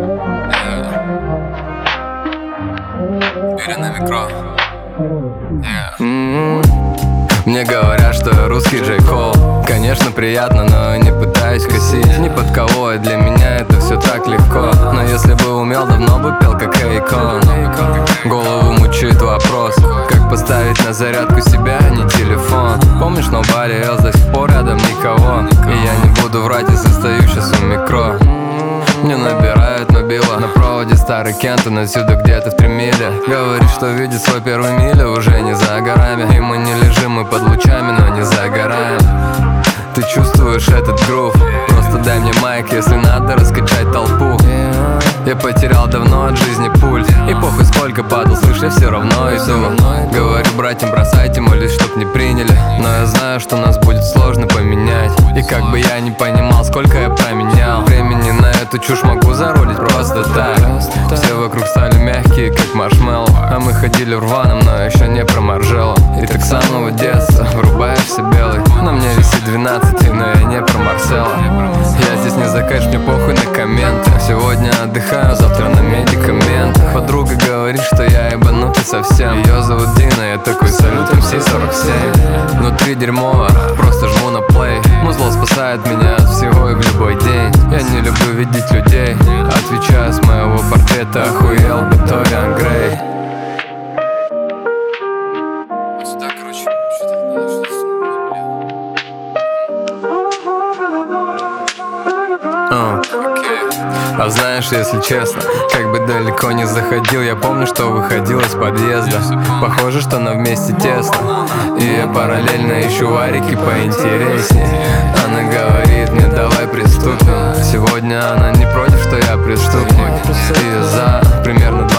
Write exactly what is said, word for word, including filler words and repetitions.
Бери на микро. Yeah. Mm-hmm. Мне говорят, что я русский Джей Кол. Конечно, приятно, но не пытаюсь косить ни под кого, и для меня это все так легко. Но если бы умел, давно бы пел как Эйкон. Голову мучает вопрос, как поставить на зарядку себя, а не телефон. Помнишь, nobody else, до сих пор рядом никого. И я не буду врать, если стою сейчас у микро. Мне набирают мобила на проводе старый Кент, он отсюда где-то в три мили. Говорит, что видит свой первый миля уже не за горами. И мы не лежим, мы под лучами, но не загораем. Ты чувствуешь этот грув? Просто дай мне майк, если надо раскачать толпу. Я потерял давно от жизни пульт. И похуй сколько падал, слышь, я все равно иду. Говорю братьям, бросайте, молюсь, чтоб не приняли. Но я знаю, что нас будет сложно поменять. И как бы я не понимал, сколько я променял времени на эту чушь, могу зарулить просто так. Все вокруг стали мягкие, как маршмеллоу. А мы ходили в рваном, но еще не про Маржелло. И так с самого детства врубаешься белый. На мне висит двенадцать, но я не про Марселла. Я здесь не за кэш, мне похуй на комменты. Сегодня отдыхаю, завтра на медикаментах. Подруга говорит, что я ебанутый совсем. Ее зовут Дина, я такой салют эм си сорок семь. Внутри дерьмово, просто жму на плей. Музло спасает меня от всего и в любой день. Я не люблю видеть людей, отвечаю с моего портрета. Охуел бы Ториан Грей. А знаешь, если честно, как бы далеко не заходил, я помню, что выходил из подъезда. Похоже, что нам вместе тесно. И я параллельно ищу варики поинтереснее. Она говорит мне, давай приступим. Сегодня она не против, что я преступник. И за примерно